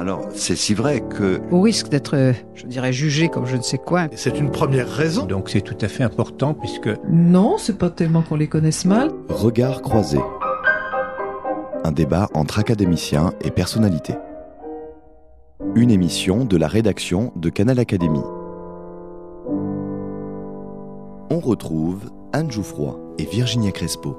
Alors, c'est si vrai que... Au risque d'être, je dirais, jugé comme je ne sais quoi. C'est une première raison. Donc c'est tout à fait important puisque... Non, c'est pas tellement qu'on les connaisse mal. Regard croisé. Un débat entre académiciens et personnalités. Une émission de la rédaction de Canal Académie. On retrouve Anne Jouffroy et Virginia Crespo.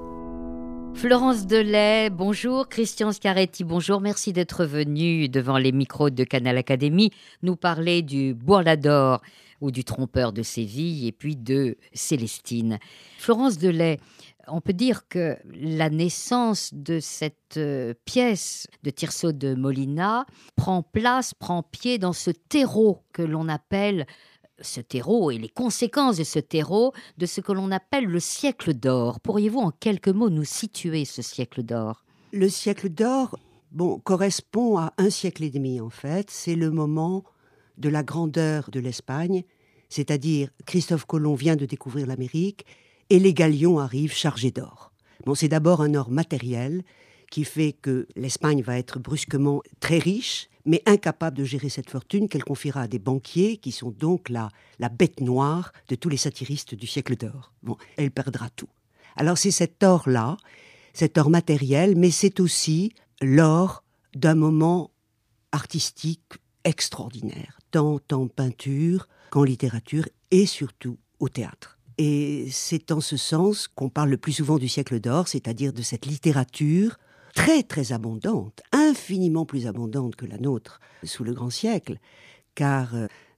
Florence Delay, bonjour. Christian Scaretti, bonjour. Merci d'être venu devant les micros de Canal Académie nous parler du Bourlador ou du Trompeur de Séville et puis de Célestine. Florence Delay, on peut dire que la naissance de cette pièce de Tirso de Molina prend pied dans ce terreau que l'on appelle ce terreau et les conséquences de ce terreau, de ce que l'on appelle le siècle d'or. Pourriez-vous en quelques mots nous situer ce siècle d'or ? Le siècle d'or correspond à un siècle et demi en fait. C'est le moment de la grandeur de l'Espagne, c'est-à-dire Christophe Colomb vient de découvrir l'Amérique et les galions arrivent chargés d'or. C'est d'abord un or matériel qui fait que l'Espagne va être brusquement très riche, mais incapable de gérer cette fortune qu'elle confiera à des banquiers qui sont donc la bête noire de tous les satiristes du siècle d'or. Elle perdra tout. Alors c'est cet or-là, cet or matériel, mais c'est aussi l'or d'un moment artistique extraordinaire, tant en peinture qu'en littérature et surtout au théâtre. Et c'est en ce sens qu'on parle le plus souvent du siècle d'or, c'est-à-dire de cette littérature très très abondante, infiniment plus abondante que la nôtre sous le grand siècle, car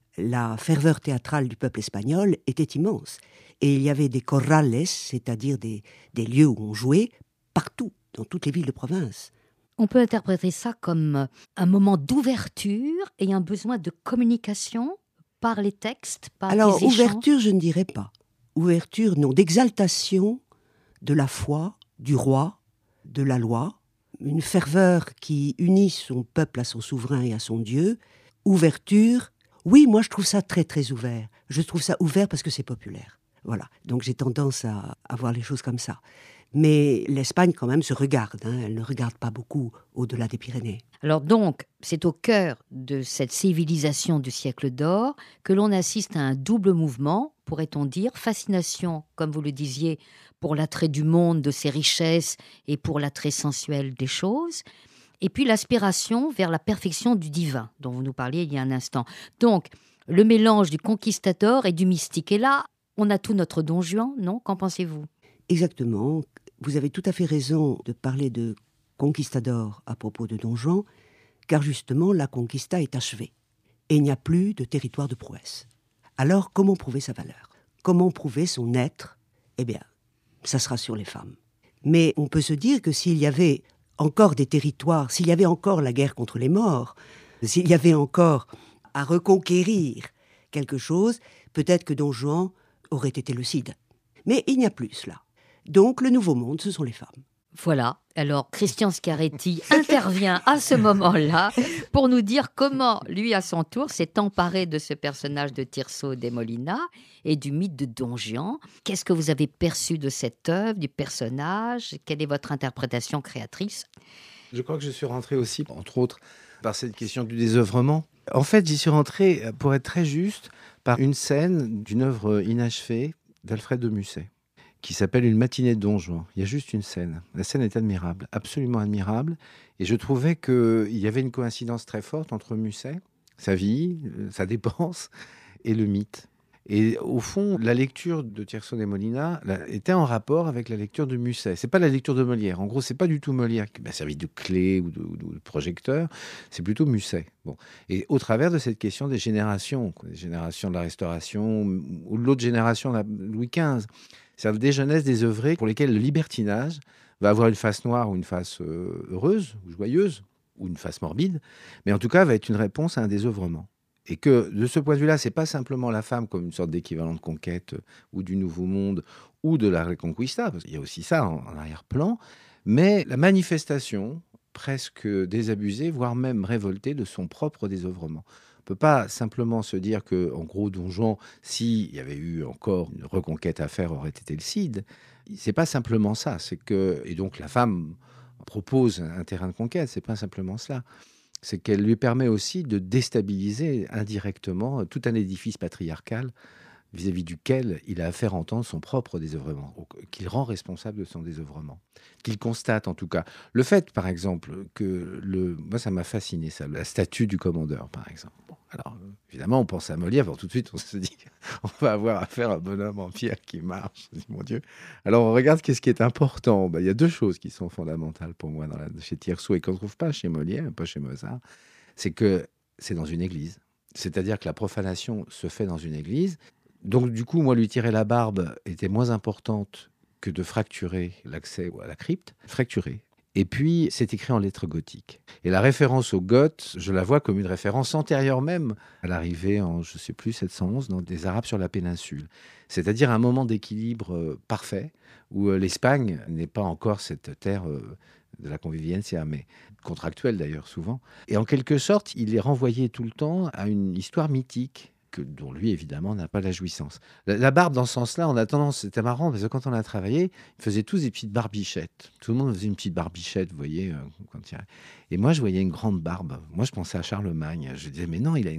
la ferveur théâtrale du peuple espagnol était immense. Et il y avait des corrales, c'est-à-dire des lieux où on jouait, partout, dans toutes les villes de province. On peut interpréter ça comme un moment d'ouverture et un besoin de communication par les textes, par les échanges. Alors, ouverture, je ne dirais pas. Ouverture, non, d'exaltation de la foi, du roi, de la loi, une ferveur qui unit son peuple à son souverain et à son Dieu. Ouverture, oui, moi je trouve ça très très ouvert. Je trouve ça ouvert parce que c'est populaire. Voilà, donc j'ai tendance à voir les choses comme ça. Mais l'Espagne quand même se regarde, elle ne regarde pas beaucoup au-delà des Pyrénées. Alors donc, c'est au cœur de cette civilisation du siècle d'or que l'on assiste à un double mouvement, pourrait-on dire, fascination, comme vous le disiez, pour l'attrait du monde, de ses richesses et pour l'attrait sensuel des choses, et puis l'aspiration vers la perfection du divin, dont vous nous parliez il y a un instant. Donc, le mélange du conquistador et du mystique. Et là, on a tout notre Don Juan, non ? Qu'en pensez-vous ? Exactement. Vous avez tout à fait raison de parler de conquistador à propos de Don Juan, car justement, la conquista est achevée. Et il n'y a plus de territoire de prouesse. Alors, comment prouver sa valeur ? Comment prouver son être ? Eh bien, ça sera sur les femmes. Mais on peut se dire que s'il y avait encore des territoires, s'il y avait encore la guerre contre les morts, s'il y avait encore à reconquérir quelque chose, peut-être que Don Juan aurait été le Cid. Mais il n'y a plus cela. Donc le nouveau monde, ce sont les femmes. Voilà, alors Christian Scaretti intervient à ce moment-là pour nous dire comment, lui à son tour, s'est emparé de ce personnage de Tirso de Molina et du mythe de Don Juan. Qu'est-ce que vous avez perçu de cette œuvre, du personnage ? Quelle est votre interprétation créatrice ? Je crois que je suis rentré aussi, entre autres, par cette question du désœuvrement. En fait, j'y suis rentré, pour être très juste, par une scène d'une œuvre inachevée d'Alfred de Musset, qui s'appelle Une matinée de Don Juan. Il y a juste une scène. La scène est admirable, absolument admirable. Et je trouvais qu'il y avait une coïncidence très forte entre Musset, sa vie, sa dépense, et le mythe. Et au fond, la lecture de Tirso de Molina était en rapport avec la lecture de Musset. C'est pas la lecture de Molière. En gros, c'est pas du tout Molière qui m'a servi de clé ou de projecteur. C'est plutôt Musset. Bon. Et au travers de cette question des générations de la Restauration ou de l'autre génération, Louis XV, c'est-à-dire des jeunesses désœuvrées pour lesquelles le libertinage va avoir une face noire ou une face heureuse ou joyeuse ou une face morbide, mais en tout cas va être une réponse à un désœuvrement. Et que, de ce point de vue-là, c'est pas simplement la femme comme une sorte d'équivalent de conquête ou du Nouveau Monde ou de la Reconquista, parce qu'il y a aussi ça en arrière-plan, mais la manifestation presque désabusée, voire même révoltée de son propre désœuvrement. On ne peut pas simplement se dire que, en gros, Don Juan, s'il y avait eu encore une reconquête à faire, aurait été le Cid. C'est pas simplement ça. C'est que, et donc la femme propose un terrain de conquête, c'est pas simplement cela. c'est qu'elle lui permet aussi de déstabiliser indirectement tout un édifice patriarcal vis-à-vis duquel il a à faire entendre son propre désœuvrement, qu'il rend responsable de son désœuvrement, qu'il constate en tout cas. Le fait, par exemple, moi ça m'a fasciné ça, la statue du commandeur, par exemple. Bon, alors, évidemment, on pense à Molière, tout de suite on se dit on va avoir affaire à un bonhomme en pierre qui marche. Je dis, mon Dieu. Alors on regarde qu'est-ce qui est important. Il y a deux choses qui sont fondamentales pour moi chez Tirso et qu'on ne trouve pas chez Molière, pas chez Mozart, c'est que c'est dans une église. C'est-à-dire que la profanation se fait dans une église. Donc, du coup, moi, lui tirer la barbe était moins importante que de fracturer l'accès à la crypte. Fracturer. Et puis, c'est écrit en lettres gothiques. Et la référence aux Goths, je la vois comme une référence antérieure même à l'arrivée en, je ne sais plus, 711, des Arabes sur la péninsule. C'est-à-dire un moment d'équilibre parfait, où l'Espagne n'est pas encore cette terre de la convivialité, mais contractuelle d'ailleurs, souvent. Et en quelque sorte, il est renvoyé tout le temps à une histoire mythique, dont lui, évidemment, n'a pas la jouissance. La barbe, dans ce sens-là, on a tendance, c'était marrant, parce que quand on a travaillé, ils faisaient tous des petites barbichettes. Tout le monde faisait une petite barbichette, vous voyez. Et moi, je voyais une grande barbe. Moi, je pensais à Charlemagne. Je disais, mais non, il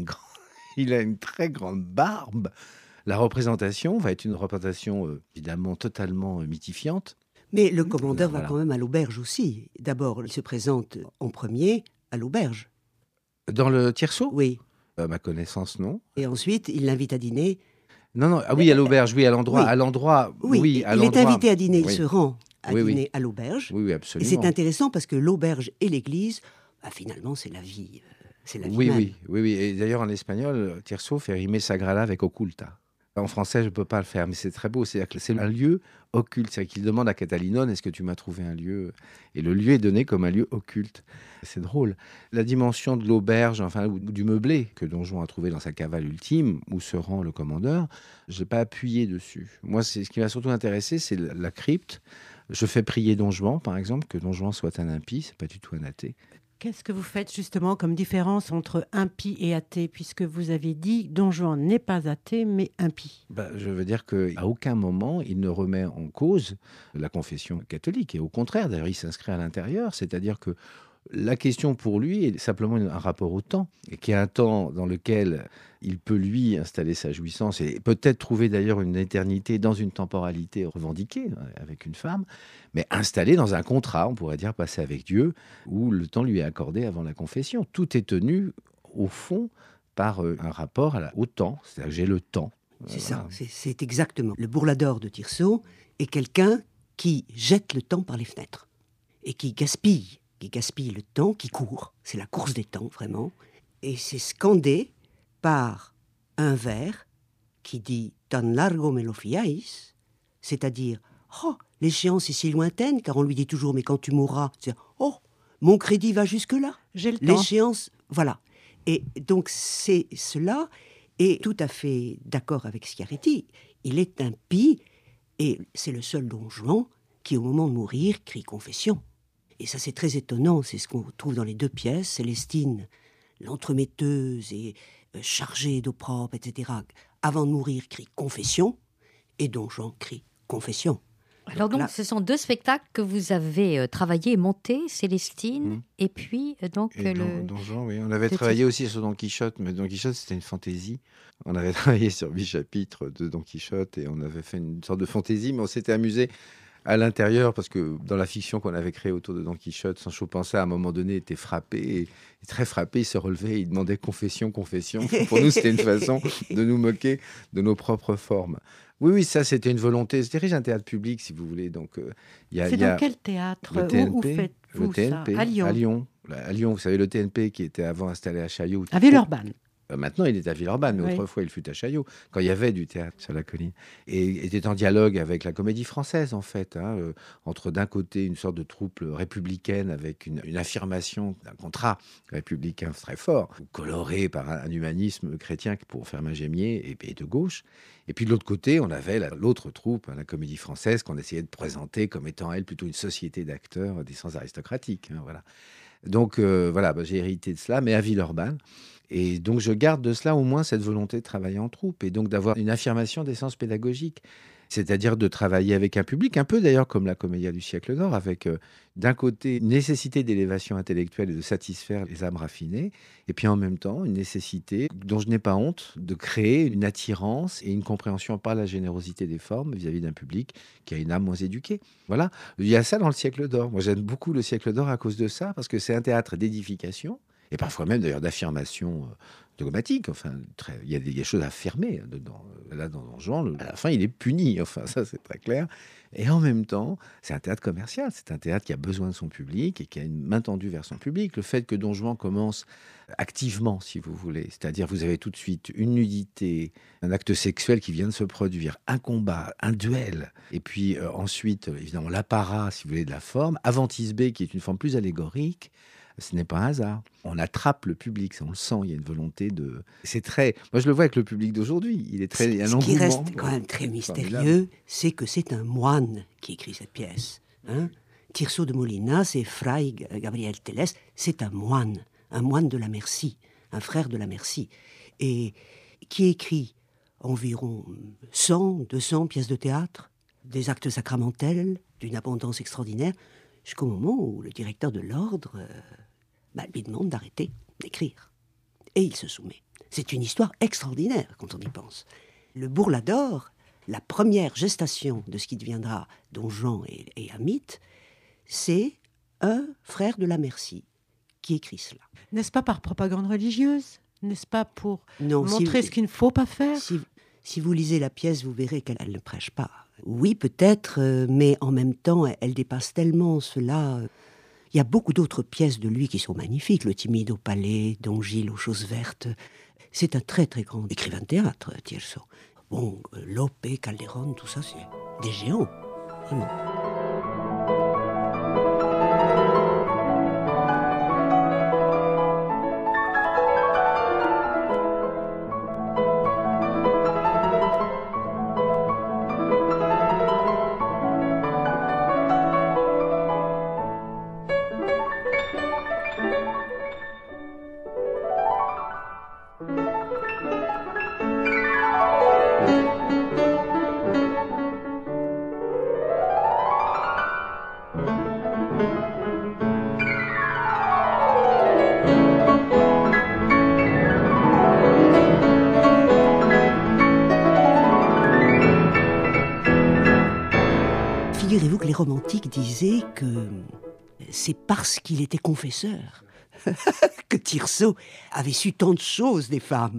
a une très grande barbe. La représentation va être une représentation, évidemment, totalement mythifiante. Mais le commandeur va quand même à l'auberge aussi. D'abord, il se présente en premier à l'auberge. Dans le Tirso ? Oui. À ma connaissance, non. Et ensuite, il l'invite à dîner. Non, ah oui, à l'auberge, oui, à l'endroit. Oui. À l'endroit, oui, à il l'endroit. est invité à dîner, Oui. il se rend à Oui, dîner à l'auberge. Oui, absolument. Et c'est intéressant parce que l'auberge et l'église, finalement, c'est la vie. C'est la vie même. Oui. Et d'ailleurs, en espagnol, Tirso fait rimer sagrada avec occulta. En français, je ne peux pas le faire, mais c'est très beau. C'est-à-dire que c'est un lieu occulte. C'est-à-dire qu'il demande à Catalinone, est-ce que tu m'as trouvé un lieu ? Et le lieu est donné comme un lieu occulte. C'est drôle. La dimension de l'auberge, enfin, ou du meublé que Don Juan a trouvé dans sa cavale ultime, où se rend le commandeur, je n'ai pas appuyé dessus. Moi, ce qui m'a surtout intéressé, c'est la crypte. Je fais prier Don Juan, par exemple, que Don Juan soit un impie, c'est pas du tout un athée. Qu'est-ce que vous faites justement comme différence entre impie et athée, puisque vous avez dit Don Juan n'est pas athée, mais impie? Je veux dire qu'à aucun moment, il ne remet en cause la confession catholique. Et au contraire, d'ailleurs, il s'inscrit à l'intérieur. C'est-à-dire que la question pour lui est simplement un rapport au temps, et qu'il y a un temps dans lequel il peut, lui, installer sa jouissance et peut-être trouver d'ailleurs une éternité dans une temporalité revendiquée avec une femme, mais installé dans un contrat, on pourrait dire, passé avec Dieu, où le temps lui est accordé avant la confession. Tout est tenu, au fond, par un rapport au temps, c'est-à-dire que j'ai le temps. C'est ça, c'est exactement. Le bourlador de Tirso est quelqu'un qui jette le temps par les fenêtres et qui gaspille le temps, qui court. C'est la course des temps, vraiment. Et c'est scandé par un vers qui dit « Tan largo me lo fiáis », c'est-à-dire « Oh, l'échéance est si lointaine, car on lui dit toujours « Mais quand tu mourras », c'est « Oh, mon crédit va jusque-là ». J'ai le temps. L'échéance, voilà. Et donc, c'est cela, et tout à fait d'accord avec Schiaretti, il est impie, et c'est le seul Don Juan qui, au moment de mourir, crie confession. Et ça, c'est très étonnant, c'est ce qu'on trouve dans les deux pièces. Célestine, l'entremetteuse et chargée d'opprobre, etc., avant de mourir, crie confession, et Don Juan crie confession. Alors donc, ce sont deux spectacles que vous avez travaillé et monté, Célestine, et puis donc et Don Juan, oui. On avait travaillé aussi sur Don Quichotte, mais Don Quichotte, c'était une fantaisie. On avait travaillé sur 8 chapitres de Don Quichotte, et on avait fait une sorte de fantaisie, mais on s'était amusé à l'intérieur, parce que dans la fiction qu'on avait créée autour de Don Quichotte, Sancho Panza, à un moment donné, était frappé, et très frappé, il se relevait, il demandait confession. Pour nous, c'était une façon de nous moquer de nos propres formes. Oui, ça, c'était une volonté. C'était un théâtre public, si vous voulez. Donc, c'est dans quel théâtre? Le TNP, où faites-vous le TNP, ça? À Lyon. À Lyon, vous savez, le TNP qui était avant installé à Chaillot. À Villeurbanne. Maintenant, il est à Villeurbanne, mais autrefois, il fut à Chaillot, quand il y avait du théâtre sur la colline. Et était en dialogue avec la Comédie Française, en fait, entre d'un côté une sorte de troupe républicaine avec une affirmation d'un contrat républicain très fort, coloré par un humanisme chrétien pour Firmin Gémier et de gauche. Et puis de l'autre côté, on avait l'autre troupe, la Comédie Française, qu'on essayait de présenter comme étant, elle, plutôt une société d'acteurs d'essence aristocratique. Voilà. Donc, j'ai hérité de cela, mais à Villeurbanne. Et donc, je garde de cela au moins cette volonté de travailler en troupe et donc d'avoir une affirmation d'essence pédagogique. C'est-à-dire de travailler avec un public, un peu d'ailleurs comme la Commedia du siècle d'or, avec d'un côté une nécessité d'élévation intellectuelle et de satisfaire les âmes raffinées, et puis en même temps une nécessité, dont je n'ai pas honte, de créer une attirance et une compréhension par la générosité des formes vis-à-vis d'un public qui a une âme moins éduquée. Voilà, il y a ça dans le siècle d'or. Moi j'aime beaucoup le siècle d'or à cause de ça, parce que c'est un théâtre d'édification, et parfois même d'ailleurs d'affirmation dogmatique. Enfin, il y a des choses à affirmer dedans. Là, dans Don Juan, à la fin, il est puni. Enfin, ça, c'est très clair. Et en même temps, c'est un théâtre commercial. C'est un théâtre qui a besoin de son public et qui a une main tendue vers son public. Le fait que Don Juan commence activement, si vous voulez, c'est-à-dire vous avez tout de suite une nudité, un acte sexuel qui vient de se produire, un combat, un duel, et puis ensuite, évidemment, l'apparat, si vous voulez, de la forme, Aventis B, qui est une forme plus allégorique. Ce n'est pas un hasard. On attrape le public, on le sent, il y a une volonté de... C'est très... Moi, je le vois avec le public d'aujourd'hui. Il est très... Il y a un Ce qui engouement. reste quand même très mystérieux, c'est que c'est un moine qui écrit cette pièce. Tirso de Molina, c'est Fray Gabriel Tellez, c'est un moine de la Merci, un frère de la Merci, et qui écrit environ 100, 200 pièces de théâtre, des actes sacramentels, d'une abondance extraordinaire, jusqu'au moment où le directeur de l'ordre lui demande d'arrêter d'écrire. Et il se soumet. C'est une histoire extraordinaire quand on y pense. Le Bourlador, la première gestation de ce qui deviendra Don Juan et Hamit, c'est un frère de la Merci qui écrit cela. N'est-ce pas par propagande religieuse? N'est-ce pas pour Non, montrer ce qu'il ne faut pas faire? Si vous lisez la pièce, vous verrez qu'elle ne prêche pas. Oui, peut-être, mais en même temps, elle dépasse tellement cela. Il y a beaucoup d'autres pièces de lui qui sont magnifiques. Le Timide au palais, Don Gilles aux choses vertes. C'est un très très grand écrivain de théâtre, Tirso. Bon, Lope, Calderón, tout ça, c'est des géants, vraiment. Figurez-vous que les romantiques disaient que c'est parce qu'il était confesseur que Tirso avait su tant de choses des femmes.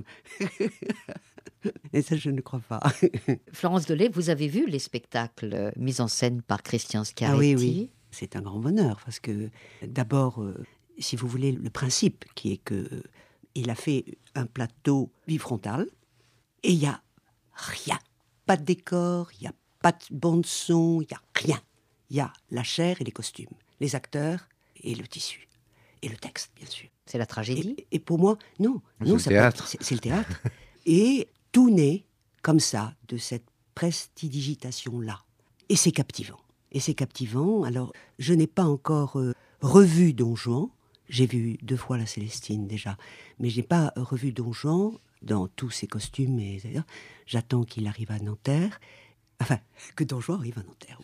Et ça, je ne crois pas. Florence Delay, vous avez vu les spectacles mis en scène par Christian Scaretti? Ah oui, oui. C'est un grand bonheur parce que d'abord, si vous voulez, le principe qui est que il a fait un plateau bifrontal et il n'y a rien. Pas de décor, il n'y a pas de bande son, il n'y a rien. Il y a la chair et les costumes, les acteurs et le tissu. Et le texte, bien sûr. C'est la tragédie? Et pour moi, non. C'est le théâtre. C'est le théâtre. Et tout naît comme ça, de cette prestidigitation-là. Et c'est captivant. Et c'est captivant. Alors, je n'ai pas encore revu Don Juan. J'ai vu 2 fois la Célestine déjà. Mais je n'ai pas revu Don Juan dans tous ses costumes. Et j'attends qu'il arrive à Nanterre. Enfin, que Don Juan arrive à Nanterre.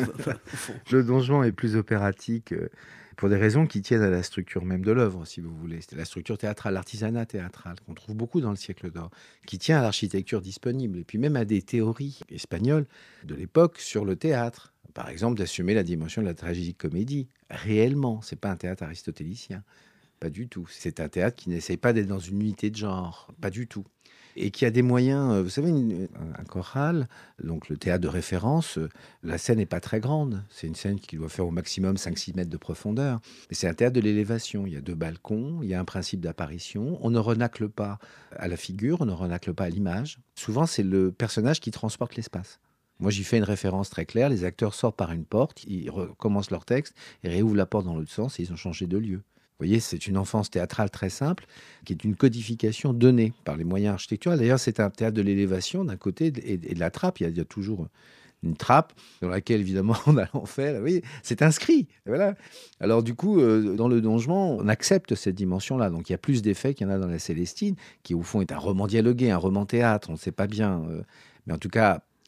Au fond. Le Don Juan est plus opératique pour des raisons qui tiennent à la structure même de l'œuvre, si vous voulez. C'est la structure théâtrale, l'artisanat théâtral, qu'on trouve beaucoup dans le siècle d'or, qui tient à l'architecture disponible, et puis même à des théories espagnoles de l'époque sur le théâtre. Par exemple, d'assumer la dimension de la tragédie-comédie. Réellement, c'est pas un théâtre aristotélicien. Pas du tout. C'est un théâtre qui n'essaye pas d'être dans une unité de genre. Pas du tout. Et qui a des moyens, vous savez, un choral, donc le théâtre de référence, la scène n'est pas très grande. C'est une scène qui doit faire au maximum 5-6 mètres de profondeur. Mais c'est un théâtre de l'élévation. Il y a 2 balcons, il y a un principe d'apparition. On ne renacle pas à la figure, on ne renacle pas à l'image. Souvent, c'est le personnage qui transporte l'espace. Moi, j'y fais une référence très claire. Les acteurs sortent par une porte, ils recommencent leur texte et réouvrent la porte dans l'autre sens et ils ont changé de lieu. Vous voyez, c'est une enfance théâtrale très simple, qui est une codification donnée par les moyens architecturaux. D'ailleurs, c'est un théâtre de l'élévation d'un côté et de la trappe. Il y a toujours une trappe dans laquelle, évidemment, on a l'enfer. Oui, c'est inscrit. Voilà. Alors, du coup, dans le Don Juan, on accepte cette dimension-là. Donc, il y a plus d'effets qu'il y en a dans la Célestine, qui, au fond, est un roman dialogué, un roman théâtre. On ne sait pas bien. Mais en tout cas,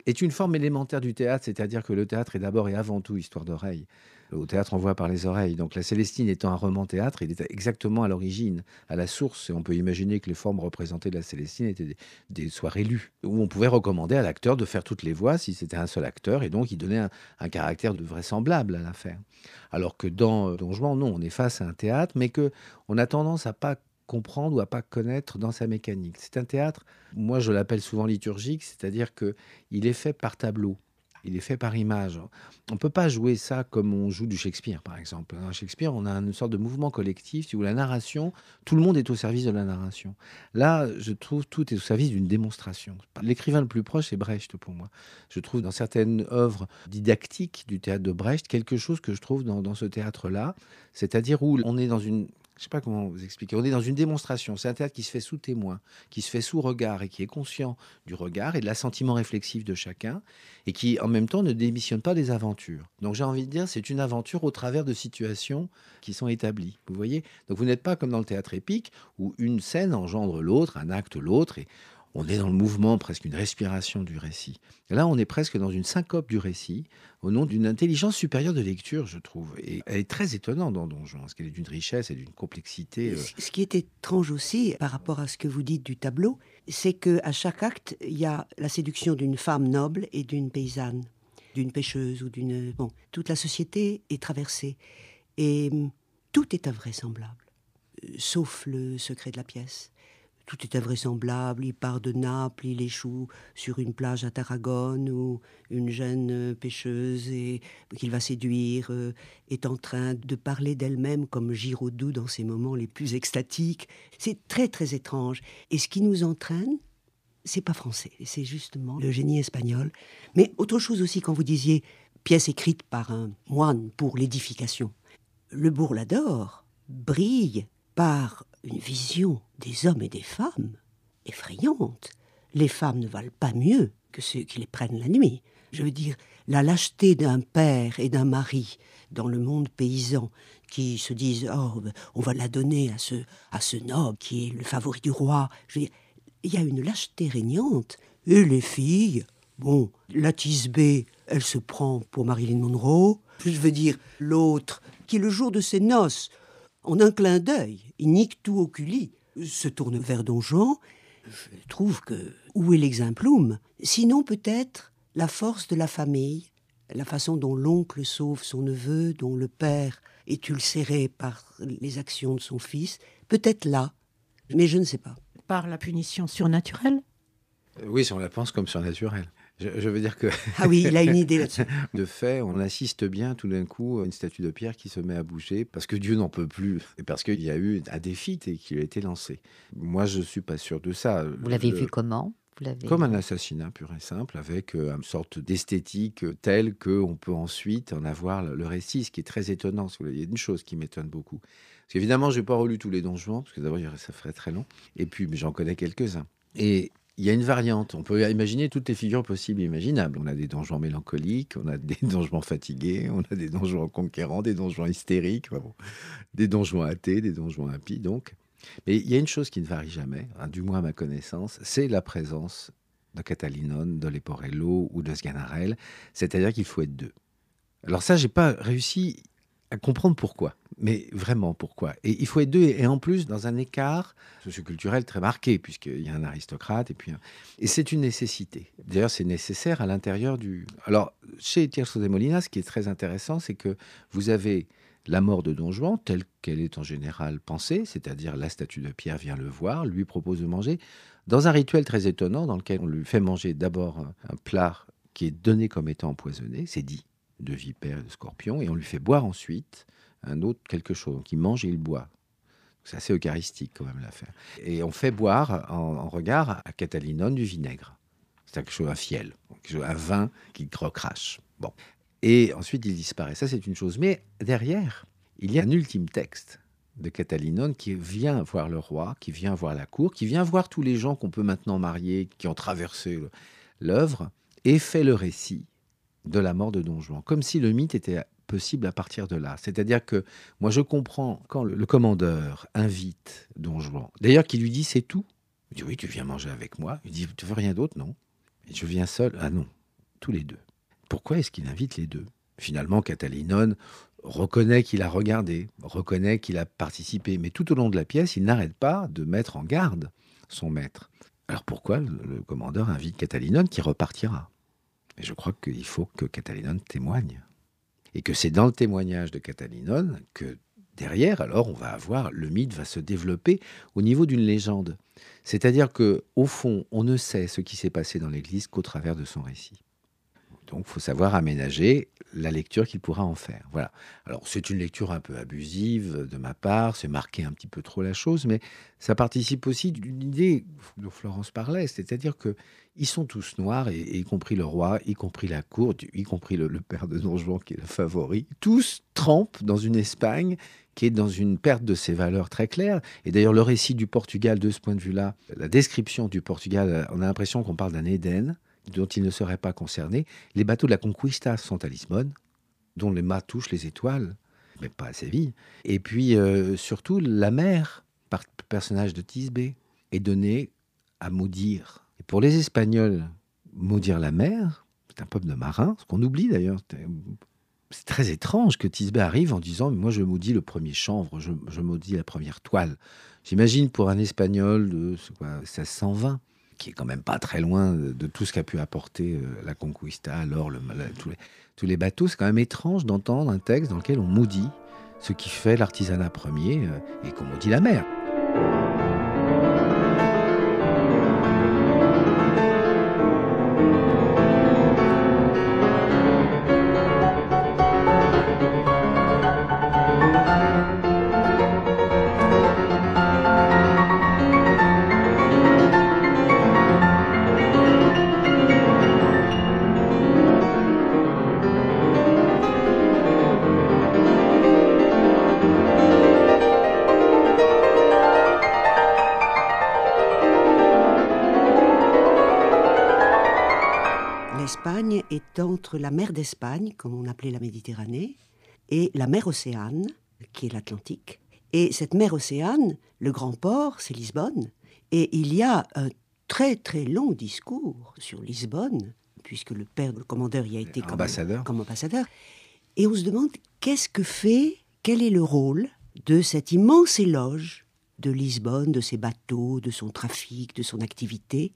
est une forme élémentaire du théâtre, c'est-à-dire que le théâtre est d'abord et avant tout histoire d'oreille. Au théâtre, on voit par les oreilles. Donc la Célestine étant un roman théâtre, il était exactement à l'origine, à la source. Et on peut imaginer que les formes représentées de la Célestine étaient des soirées lues, où on pouvait recommander à l'acteur de faire toutes les voix si c'était un seul acteur, et donc il donnait un caractère de vraisemblable à l'affaire. Alors que dans Don Juan, non, on est face à un théâtre, mais qu'on a tendance à pas comprendre ou à pas connaître dans sa mécanique. C'est un théâtre, moi je l'appelle souvent liturgique, c'est-à-dire qu'il est fait par tableau. Il est fait par image. On ne peut pas jouer ça comme on joue du Shakespeare, par exemple. Dans Shakespeare, on a une sorte de mouvement collectif où la narration, tout le monde est au service de la narration. Là, je trouve tout est au service d'une démonstration. L'écrivain le plus proche, c'est Brecht pour moi. Je trouve dans certaines œuvres didactiques du théâtre de Brecht quelque chose que je trouve dans ce théâtre-là, c'est-à-dire où on est dans une... Je ne sais pas comment vous expliquer. On est dans une démonstration. C'est un théâtre qui se fait sous témoin, qui se fait sous regard et qui est conscient du regard et de l'assentiment réflexif de chacun et qui, en même temps, ne démissionne pas des aventures. Donc, j'ai envie de dire, c'est une aventure au travers de situations qui sont établies. Vous voyez ? Donc, vous n'êtes pas comme dans le théâtre épique où une scène engendre l'autre, un acte l'autre et on est dans le mouvement, presque une respiration du récit. Et là, on est presque dans une syncope du récit, au nom d'une intelligence supérieure de lecture, je trouve. Et elle est très étonnante dans Don Juan, parce qu'elle est d'une richesse et d'une complexité. Ce qui est étrange aussi, par rapport à ce que vous dites du tableau, c'est qu'à chaque acte, il y a la séduction d'une femme noble et d'une paysanne, d'une pêcheuse ou d'une... Bon, toute la société est traversée. Et tout est invraisemblable, sauf le secret de la pièce. Tout est invraisemblable, il part de Naples, il échoue sur une plage à Tarragone où une jeune pêcheuse qu'il va séduire est en train de parler d'elle-même comme Giraudoux dans ses moments les plus extatiques. C'est très très étrange. Et ce qui nous entraîne, c'est pas français, c'est justement le génie espagnol. Mais autre chose aussi, quand vous disiez pièce écrite par un moine pour l'édification, le Bourlador brille par une vision des hommes et des femmes effrayante. Les femmes ne valent pas mieux que ceux qui les prennent la nuit. Je veux dire, la lâcheté d'un père et d'un mari dans le monde paysan qui se disent « Oh, on va la donner à ce noble qui est le favori du roi ». Je veux dire, il y a une lâcheté régnante. Et les filles, bon, la Tisbé, elle se prend pour Marilyn Monroe. Je veux dire, l'autre, qui le jour de ses noces, en un clin d'œil, iniquo oculi, se tourne vers Don Juan. Je trouve que où est l'exemplum ? Sinon peut-être la force de la famille, la façon dont l'oncle sauve son neveu, dont le père est ulcéré par les actions de son fils, peut-être là, mais je ne sais pas. Par la punition surnaturelle ? Oui, si on la pense comme surnaturelle. Je veux dire que... Ah oui, il a une idée là-dessus. De fait, on assiste bien tout d'un coup à une statue de pierre qui se met à bouger parce que Dieu n'en peut plus et parce qu'il y a eu un défi qui a été lancé. Moi, je ne suis pas sûr de ça. Vous l'avez vu comment ? Comme un assassinat pur et simple, avec une sorte d'esthétique telle qu'on peut ensuite en avoir le récit, ce qui est très étonnant. Il y a une chose qui m'étonne beaucoup. Parce qu'évidemment, je n'ai pas relu tous les Don Juan, parce que d'abord, ça ferait très long. Et puis, j'en connais quelques-uns. Et il y a une variante. On peut imaginer toutes les figures possibles et imaginables. On a des Don Juan mélancoliques, on a des Don Juan fatigués, on a des Don Juan conquérants, des Don Juan hystériques, des Don Juan athées, des Don Juan impies, donc. Mais il y a une chose qui ne varie jamais, du moins à ma connaissance, c'est la présence de Catalinón, de Leporello ou de Sganarelle. C'est-à-dire qu'il faut être deux. Alors ça, j'ai pas réussi à comprendre pourquoi, mais vraiment pourquoi. Et il faut être deux, et en plus dans un écart socioculturel très marqué, puisqu'il y a un aristocrate, et c'est une nécessité. D'ailleurs, c'est nécessaire à l'intérieur du... Alors, chez Tirso de Molina, ce qui est très intéressant, c'est que vous avez la mort de Don Juan, telle qu'elle est en général pensée, c'est-à-dire la statue de pierre vient le voir, lui propose de manger, dans un rituel très étonnant, dans lequel on lui fait manger d'abord un plat qui est donné comme étant empoisonné, c'est dit, de vipères et de scorpions, et on lui fait boire ensuite un autre quelque chose. Donc il mange et il boit. C'est assez eucharistique quand même l'affaire. Et on fait boire en regard à Catalinón du vinaigre. C'est quelque chose, un fiel, un vin qui crache. Bon. Et ensuite il disparaît. Ça c'est une chose. Mais derrière, il y a un ultime texte de Catalinón qui vient voir le roi, qui vient voir la cour, qui vient voir tous les gens qu'on peut maintenant marier, qui ont traversé l'œuvre, et fait le récit de la mort de Don Juan, comme si le mythe était possible à partir de là. C'est-à-dire que moi je comprends quand le commandeur invite Don Juan, d'ailleurs qui lui dit c'est tout. Il dit oui, tu viens manger avec moi. Il dit tu veux rien d'autre? Non. Et je viens seul. Ah non. tous les deux. Pourquoi est-ce qu'il invite les deux ? Finalement, Catalinone reconnaît qu'il a regardé, reconnaît qu'il a participé, mais tout au long de la pièce, il n'arrête pas de mettre en garde son maître. Alors pourquoi le commandeur invite Catalinone qui repartira ? Et je crois qu'il faut que Catalinone témoigne. Et que c'est dans le témoignage de Catalinone que derrière, alors, le mythe va se développer au niveau d'une légende. C'est-à-dire qu'au fond, on ne sait ce qui s'est passé dans l'Église qu'au travers de son récit. Donc, il faut savoir aménager la lecture qu'il pourra en faire. Voilà. Alors, c'est une lecture un peu abusive de ma part, c'est marquer un petit peu trop la chose, mais ça participe aussi d'une idée dont Florence parlait, c'est-à-dire qu'ils sont tous noirs, et y compris le roi, y compris la cour, y compris le père de Don Juan qui est le favori. Tous trempent dans une Espagne qui est dans une perte de ses valeurs très claires. Et d'ailleurs, le récit du Portugal, de ce point de vue-là, la description du Portugal, on a l'impression qu'on parle d'un Éden dont il ne serait pas concerné. Les bateaux de la Conquista sont à Lisbonne, dont les mâts touchent les étoiles, mais pas à Séville. Et puis, surtout, la mer, par personnage de Thisbé, est donnée à maudire. Et pour les Espagnols, maudire la mer, c'est un peuple de marins, ce qu'on oublie d'ailleurs. C'est très étrange que Thisbé arrive en disant « moi je maudis le premier chanvre, je maudis la première toile ». J'imagine pour un Espagnol de 1620, qui est quand même pas très loin de tout ce qu'a pu apporter la Conquista, alors tous les bateaux, c'est quand même étrange d'entendre un texte dans lequel on maudit ce qui fait l'artisanat premier et qu'on maudit la mer. L'Espagne est entre la mer d'Espagne, comme on appelait la Méditerranée, et la mer Océane, qui est l'Atlantique. Et cette mer Océane, le grand port, c'est Lisbonne. Et il y a un très très long discours sur Lisbonne, puisque le père du commandeur y a été comme ambassadeur. Et on se demande quel est le rôle de cet immense éloge de Lisbonne, de ses bateaux, de son trafic, de son activité,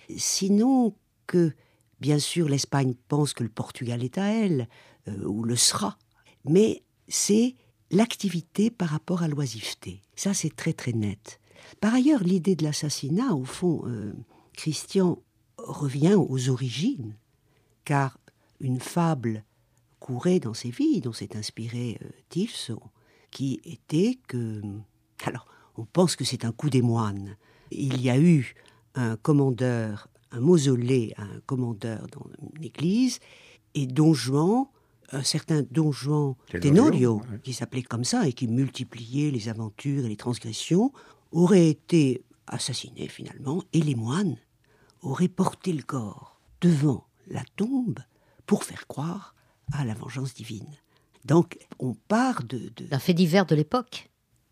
sinon que, bien sûr, l'Espagne pense que le Portugal est à elle, ou le sera, mais c'est l'activité par rapport à l'oisiveté. Ça, c'est très très net. Par ailleurs, l'idée de l'assassinat, au fond, Christian revient aux origines, car une fable courait dans ses vies, dont s'est inspiré Tirso, qui était que... Alors, on pense que c'est un coup des moines. Il y a eu un commandeur, un mausolée à un commandeur dans une église, et Don Juan, un certain Don Juan Tenorio, qui s'appelait comme ça et qui multipliait les aventures et les transgressions, aurait été assassiné finalement, et les moines auraient porté le corps devant la tombe pour faire croire à la vengeance divine. Donc on part d'un fait divers de l'époque.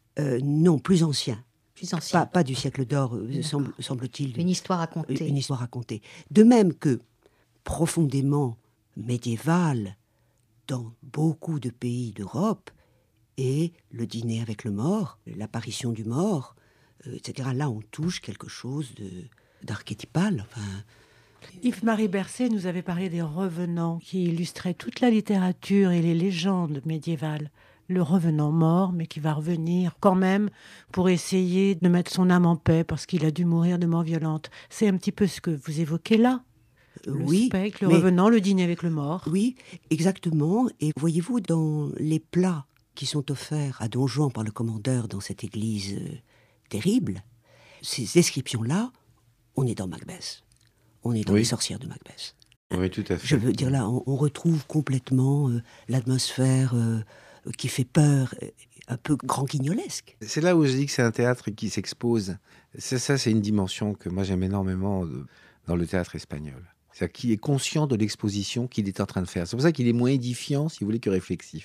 Non, plus ancien. Plus ancien. Pas du siècle d'or, semble-t-il. Une histoire racontée. Une histoire racontée. De même que, profondément médiéval, dans beaucoup de pays d'Europe, et le dîner avec le mort, l'apparition du mort, etc. Là, on touche quelque chose d'archétypal. Enfin, Yves-Marie Bercé nous avait parlé des revenants qui illustraient toute la littérature et les légendes médiévales. Le revenant mort, mais qui va revenir quand même pour essayer de mettre son âme en paix parce qu'il a dû mourir de mort violente. C'est un petit peu ce que vous évoquez là. Le spectre, le revenant, le dîner avec le mort. Oui, exactement. Et voyez-vous, dans les plats qui sont offerts à Don Juan par le commandeur dans cette église terrible, ces descriptions-là, on est dans Macbeth. On est dans les sorcières de Macbeth. Oui, tout à fait. Je veux dire, là, on retrouve complètement l'atmosphère qui fait peur, un peu grand guignolesque. C'est là où je dis que c'est un théâtre qui s'expose. Ça, c'est une dimension que moi j'aime énormément dans le théâtre espagnol. C'est-à-dire qu'il est conscient de l'exposition qu'il est en train de faire. C'est pour ça qu'il est moins édifiant, si vous voulez, que réflexif.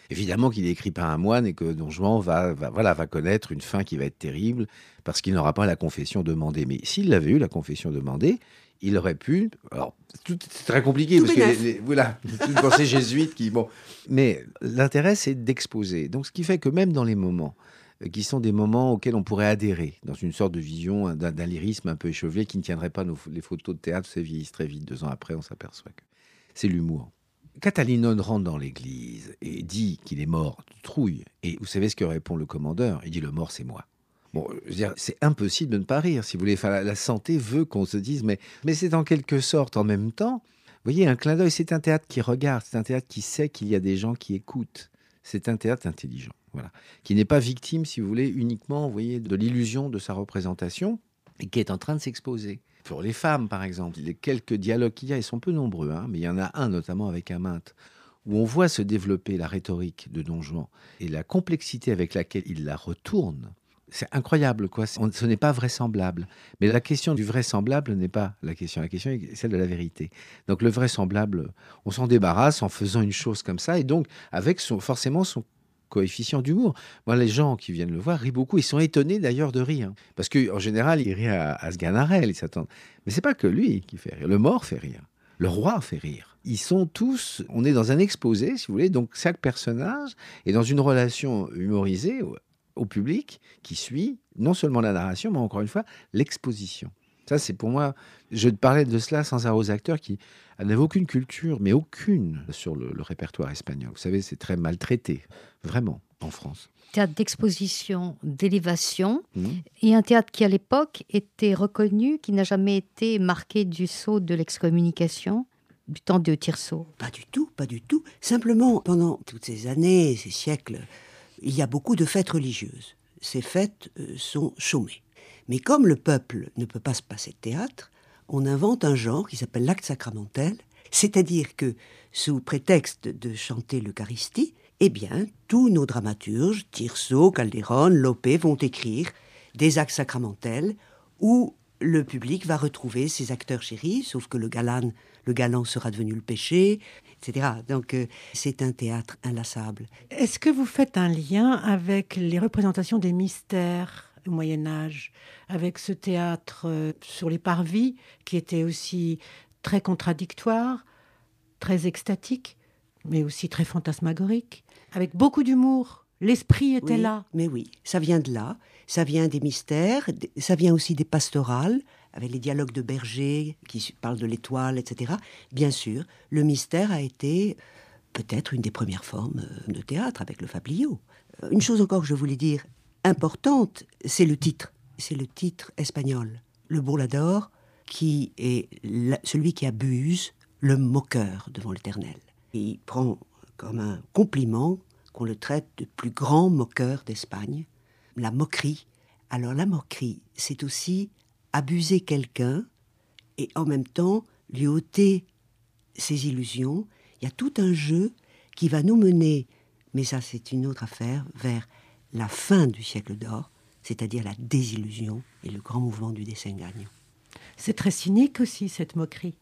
Évidemment qu'il est écrit par un moine et que Don Juan va connaître une fin qui va être terrible parce qu'il n'aura pas la confession demandée. Mais s'il l'avait eu, la confession demandée, il aurait pu... Alors, c'est très compliqué, Tout parce que voilà, c'est une pensée jésuite qui... Bon. Mais l'intérêt, c'est d'exposer. Donc, ce qui fait que même dans les moments qui sont des moments auxquels on pourrait adhérer, dans une sorte de vision d'un lyrisme un peu échevelé qui ne tiendrait pas les photos de théâtre, ça vieillissent très vite. 2 ans après, on s'aperçoit que c'est l'humour. Catalinone rentre dans l'église et dit qu'il est mort de trouille. Et vous savez ce que répond le commandeur? Il dit, le mort, c'est moi. Bon, je veux dire, c'est impossible de ne pas rire, si vous voulez. Enfin, la santé veut qu'on se dise, mais c'est en quelque sorte, en même temps, vous voyez, un clin d'œil, c'est un théâtre qui regarde, c'est un théâtre qui sait qu'il y a des gens qui écoutent. C'est un théâtre intelligent, voilà, qui n'est pas victime, si vous voulez, uniquement, vous voyez, de l'illusion de sa représentation et qui est en train de s'exposer. Pour les femmes, par exemple, les quelques dialogues qu'il y a, ils sont peu nombreux, hein, mais il y en a un, notamment avec Aminte, où on voit se développer la rhétorique de Don Juan et la complexité avec laquelle il la retourne. C'est incroyable, quoi. Ce n'est pas vraisemblable. Mais la question du vraisemblable n'est pas la question. La question est celle de la vérité. Donc le vraisemblable, on s'en débarrasse en faisant une chose comme ça, et donc avec forcément son coefficient d'humour. Moi, les gens qui viennent le voir rient beaucoup. Ils sont étonnés d'ailleurs de rire. Parce qu'en général, ils rient à Sganarelle, ils s'attendent. Mais c'est pas que lui qui fait rire. Le mort fait rire. Le roi fait rire. Ils sont tous... On est dans un exposé, si vous voulez. Donc chaque personnage est dans une relation humorisée au public qui suit non seulement la narration, mais encore une fois, l'exposition. Ça, c'est pour moi... Je parlais de cela sans arrêt aux acteurs qui n'avaient aucune culture, mais aucune, sur le répertoire espagnol. Vous savez, c'est très maltraité, vraiment, en France. Théâtre d'exposition, d'élévation, et un théâtre qui, à l'époque, était reconnu, qui n'a jamais été marqué du sceau de l'excommunication, du temps de Tirso. Pas du tout, pas du tout. Simplement, pendant toutes ces années, ces siècles, il y a beaucoup de fêtes religieuses. Ces fêtes sont chômées. Mais comme le peuple ne peut pas se passer de théâtre, on invente un genre qui s'appelle l'acte sacramentel, c'est-à-dire que, sous prétexte de chanter l'Eucharistie, eh bien, tous nos dramaturges, Tirso, Calderón, Lope, vont écrire des actes sacramentels où le public va retrouver ses acteurs chéris, sauf que le galant sera devenu le péché, etc. Donc, c'est un théâtre inlassable. Est-ce que vous faites un lien avec les représentations des mystères au Moyen-Âge, avec ce théâtre sur les parvis, qui était aussi très contradictoire, très extatique, mais aussi très fantasmagorique, avec beaucoup d'humour? L'esprit était là. Mais oui, ça vient de là. Ça vient des mystères, ça vient aussi des pastorales, avec les dialogues de Berger qui parlent de l'étoile, etc. Bien sûr, le mystère a été peut-être une des premières formes de théâtre avec le fabliau. Une chose encore que je voulais dire importante, c'est le titre. C'est le titre espagnol. Le Burlador, qui est celui qui abuse le moqueur devant l'Éternel. Et il prend comme un compliment qu'on le traite de plus grand moqueur d'Espagne. La moquerie. Alors la moquerie, c'est aussi abuser quelqu'un et en même temps lui ôter ses illusions. Il y a tout un jeu qui va nous mener, mais ça c'est une autre affaire, vers la fin du siècle d'or, c'est-à-dire la désillusion et le grand mouvement du Desengaño. C'est très cynique aussi, cette moquerie.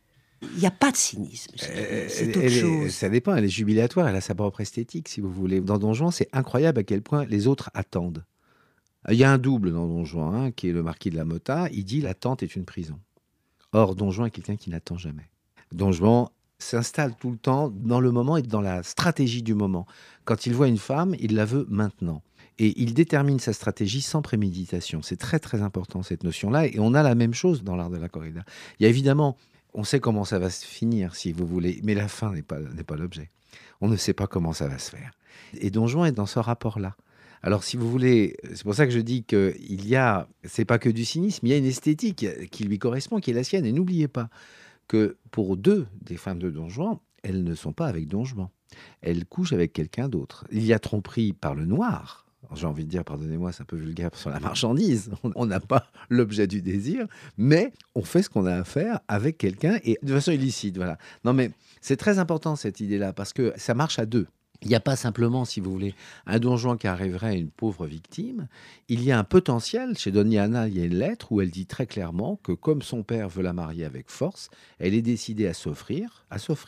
Il n'y a pas de cynisme, c'est autre chose. Ça dépend, elle est jubilatoire, elle a sa propre esthétique, si vous voulez. Dans Don Juan, c'est incroyable à quel point les autres attendent. Il y a un double dans Don Juan, qui est le marquis de la Mota, il dit « l'attente est une prison ». Or, Don Juan est quelqu'un qui n'attend jamais. Don Juan s'installe tout le temps dans le moment et dans la stratégie du moment. Quand il voit une femme, il la veut maintenant. Et il détermine sa stratégie sans préméditation. C'est très très important cette notion-là. Et on a la même chose dans l'art de la corrida. Il y a évidemment, on sait comment ça va se finir, si vous voulez, mais la fin n'est pas l'objet. On ne sait pas comment ça va se faire. Et Don Juan est dans ce rapport-là. Alors, si vous voulez, c'est pour ça que je dis qu'il y a, c'est pas que du cynisme, il y a une esthétique qui lui correspond, qui est la sienne. Et n'oubliez pas que pour 2 des femmes de Don Juan, elles ne sont pas avec Don Juan. Elles couchent avec quelqu'un d'autre. Il y a tromperie par le noir. Alors, j'ai envie de dire, pardonnez-moi, c'est un peu vulgaire sur la marchandise. On n'a pas l'objet du désir, mais on fait ce qu'on a à faire avec quelqu'un et de façon illicite. Voilà. Non, mais c'est très important cette idée-là parce que ça marche à 2. Il n'y a pas simplement, si vous voulez, un Don Juan qui arriverait à une pauvre victime. Il y a un potentiel. Chez Doña Ana, il y a une lettre où elle dit très clairement que comme son père veut la marier avec force, elle est décidée à s'offrir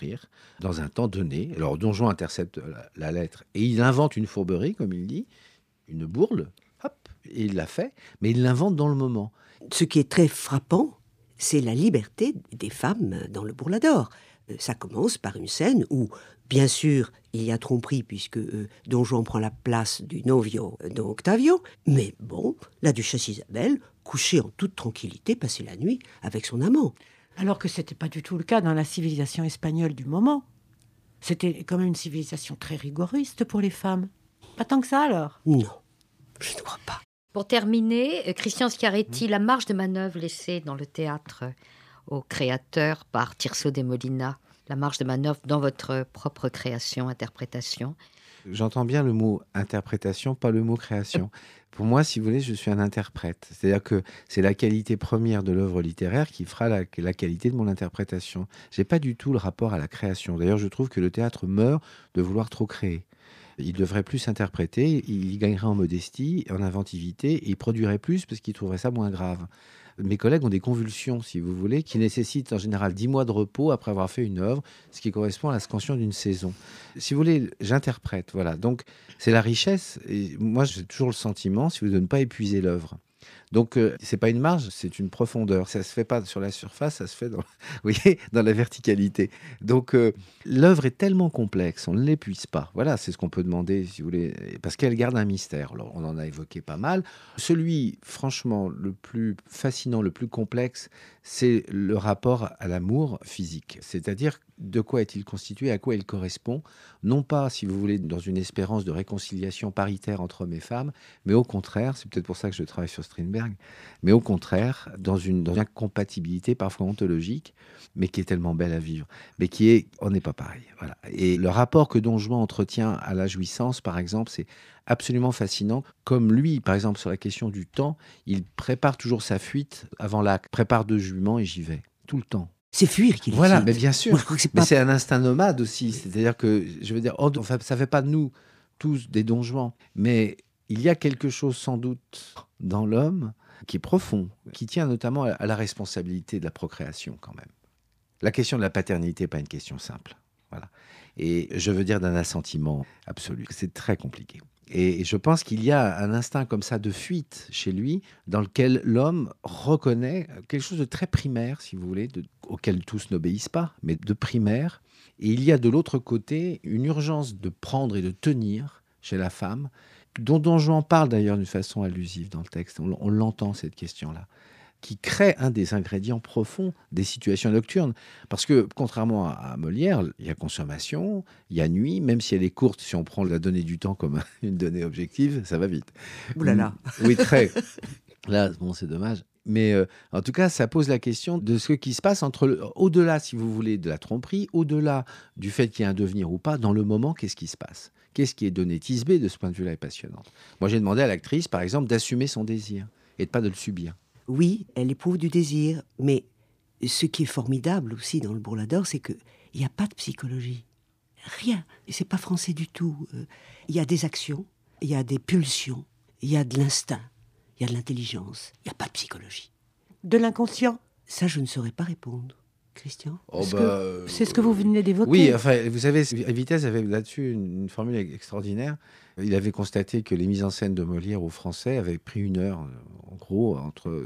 dans un temps donné. Alors Don Juan intercepte la lettre et il invente une fourberie, comme il dit, une bourle, hop, et il l'a fait, mais il l'invente dans le moment. Ce qui est très frappant, c'est la liberté des femmes dans le Bourlador. Ça commence par une scène où, bien sûr, il y a tromperie puisque Don Juan prend la place du novio d'Octavio, mais bon, la duchesse Isabelle, couchée en toute tranquillité, passait la nuit avec son amant. Alors que ce n'était pas du tout le cas dans la civilisation espagnole du moment. C'était quand même une civilisation très rigoriste pour les femmes. Pas tant que ça alors? Non, je ne crois pas. Pour terminer, Christian Schiaretti, la marge de manœuvre laissée dans le théâtre au créateur par Tirso de Molina, la marge de manœuvre dans votre propre création, interprétation. J'entends bien le mot interprétation, pas le mot création. Pour moi, si vous voulez, je suis un interprète. C'est-à-dire que c'est la qualité première de l'œuvre littéraire qui fera la qualité de mon interprétation. Je n'ai pas du tout le rapport à la création. D'ailleurs, je trouve que le théâtre meurt de vouloir trop créer. Il devrait plus interpréter, il gagnerait en modestie, en inventivité, et il produirait plus parce qu'il trouverait ça moins grave. Mes collègues ont des convulsions, si vous voulez, qui nécessitent en général 10 mois de repos après avoir fait une œuvre, ce qui correspond à la scansion d'une saison. Si vous voulez, j'interprète, voilà. Donc, c'est la richesse. Et moi, j'ai toujours le sentiment, si vous de ne pas épuiser l'œuvre. Donc, c'est pas une marge, c'est une profondeur. Ça se fait pas sur la surface, ça se fait dans, vous voyez, dans la verticalité. Donc, l'œuvre est tellement complexe, on ne l'épuise pas. Voilà, c'est ce qu'on peut demander, si vous voulez, parce qu'elle garde un mystère. Alors, on en a évoqué pas mal. Celui, franchement, le plus fascinant, le plus complexe, c'est le rapport à l'amour physique. C'est-à-dire, de quoi est-il constitué, à quoi il correspond, non pas, si vous voulez, dans une espérance de réconciliation paritaire entre hommes et femmes, mais au contraire, c'est peut-être pour ça que je travaille sur Strindberg, mais au contraire, dans une incompatibilité parfois ontologique, mais qui est tellement belle à vivre, mais qui est, on n'est pas pareil. Voilà. Et le rapport que Don Juan entretient à la jouissance, par exemple, c'est absolument fascinant. Comme lui, par exemple, sur la question du temps, il prépare toujours sa fuite avant l'acte, prépare 2 juments et j'y vais, tout le temps. C'est fuir qu'il est. Voilà, mais bien sûr. Moi, je crois que mais c'est un instinct nomade aussi. C'est-à-dire que, je veux dire, enfin, ça ne fait pas de nous tous des Don Juan, mais il y a quelque chose sans doute dans l'homme qui est profond, qui tient notamment à la responsabilité de la procréation quand même. La question de la paternité n'est pas une question simple. Voilà. Et je veux dire d'un assentiment absolu. C'est très compliqué. Et je pense qu'il y a un instinct comme ça de fuite chez lui, dans lequel l'homme reconnaît quelque chose de très primaire, si vous voulez, auquel tous n'obéissent pas, mais de primaire. Et il y a de l'autre côté une urgence de prendre et de tenir chez la femme, dont Don Juan parle d'ailleurs d'une façon allusive dans le texte. On l'entend, cette question-là, qui crée un des ingrédients profonds des situations nocturnes. Parce que, contrairement à Molière, il y a consommation, il y a nuit, même si elle est courte, si on prend la donnée du temps comme une donnée objective, ça va vite. Ouh là là. Oui, très. Là, bon, c'est dommage. Mais en tout cas, ça pose la question de ce qui se passe au-delà, si vous voulez, de la tromperie, au-delà du fait qu'il y ait un devenir ou pas, dans le moment, qu'est-ce qui se passe ? Qu'est-ce qui est donné ? Tisbé, de ce point de vue-là, est passionnante. Moi, j'ai demandé à l'actrice, par exemple, d'assumer son désir et de pas de le subir. Oui, elle éprouve du désir, mais ce qui est formidable aussi dans le Bourlador, c'est qu'il n'y a pas de psychologie. Rien. Et c'est pas français du tout. Il y a des actions, il y a des pulsions, il y a de l'instinct, il y a de l'intelligence. Il n'y a pas de psychologie. De l'inconscient? Ça, je ne saurais pas répondre. Christian? C'est ce que vous venez d'évoquer. Oui, enfin, vous savez, Vitesse avait là-dessus une formule extraordinaire. Il avait constaté que les mises en scène de Molière aux Français avaient pris 1 heure, en gros,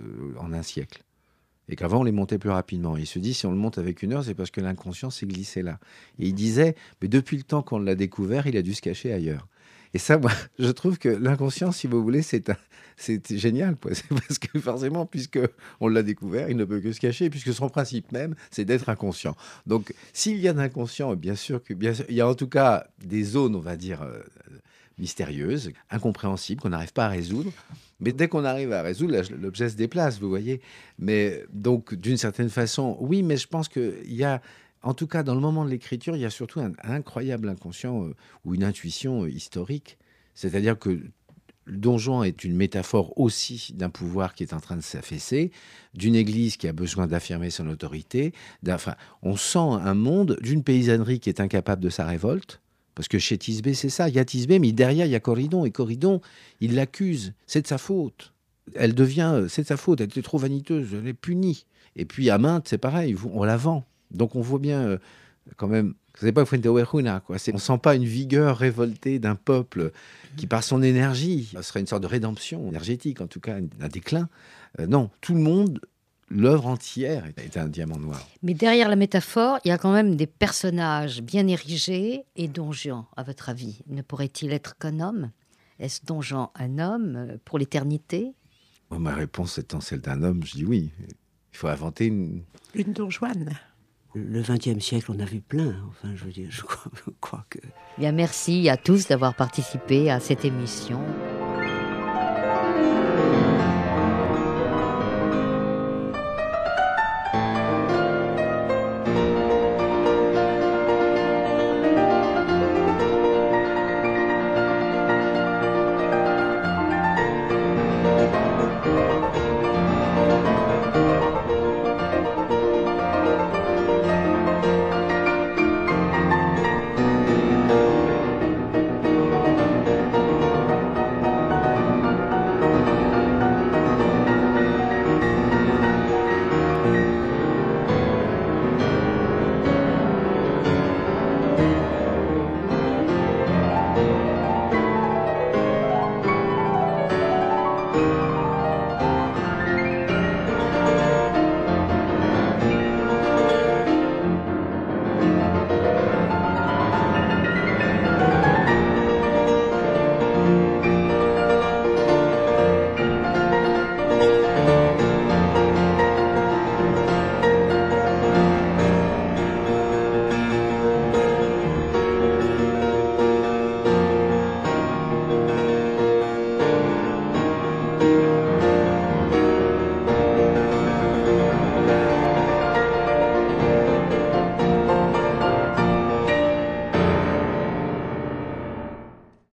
en un siècle. Et qu'avant, on les montait plus rapidement. Et il se dit, si on le monte avec 1 heure, c'est parce que l'inconscient s'est glissé là. Et il disait, mais depuis le temps qu'on l'a découvert, il a dû se cacher ailleurs. Et ça, moi, je trouve que l'inconscient, si vous voulez, c'est génial, quoi. C'est parce que forcément, puisque on l'a découvert, il ne peut que se cacher, puisque son principe même, c'est d'être inconscient. Donc, s'il y a d'inconscient, bien sûr, il y a en tout cas des zones, on va dire, mystérieuses, incompréhensibles, qu'on n'arrive pas à résoudre. Mais dès qu'on arrive à résoudre, l'objet se déplace, vous voyez. Mais donc, d'une certaine façon, oui, mais je pense qu'il y a... En tout cas, dans le moment de l'écriture, il y a surtout un incroyable inconscient ou une intuition historique. C'est-à-dire que Don Juan est une métaphore aussi d'un pouvoir qui est en train de s'affaisser, d'une église qui a besoin d'affirmer son autorité. On sent un monde d'une paysannerie qui est incapable de sa révolte. Parce que chez Thisbé, c'est ça. Il y a Thisbé, mais derrière, il y a Corydon. Et Corydon, il l'accuse. C'est de sa faute. C'est de sa faute. Elle était trop vaniteuse. Elle est punie. Et puis, Aminte, c'est pareil. On la vend. Donc, on voit bien, quand même, c'est pas Fuenteovejuna, quoi. On sent pas une vigueur révoltée d'un peuple qui, par son énergie, ce serait une sorte de rédemption énergétique, en tout cas, un déclin. Non, tout le monde, l'œuvre entière est un diamant noir. Mais derrière la métaphore, il y a quand même des personnages bien érigés. Et Don Juan, à votre avis, ne pourrait-il être qu'un homme ? Est-ce Don Juan un homme pour l'éternité ? Ma réponse étant celle d'un homme, je dis oui. Il faut inventer une Don Juan. Le XXe siècle, on a vu plein. Enfin, je veux dire, je crois que... Bien, merci à tous d'avoir participé à cette émission.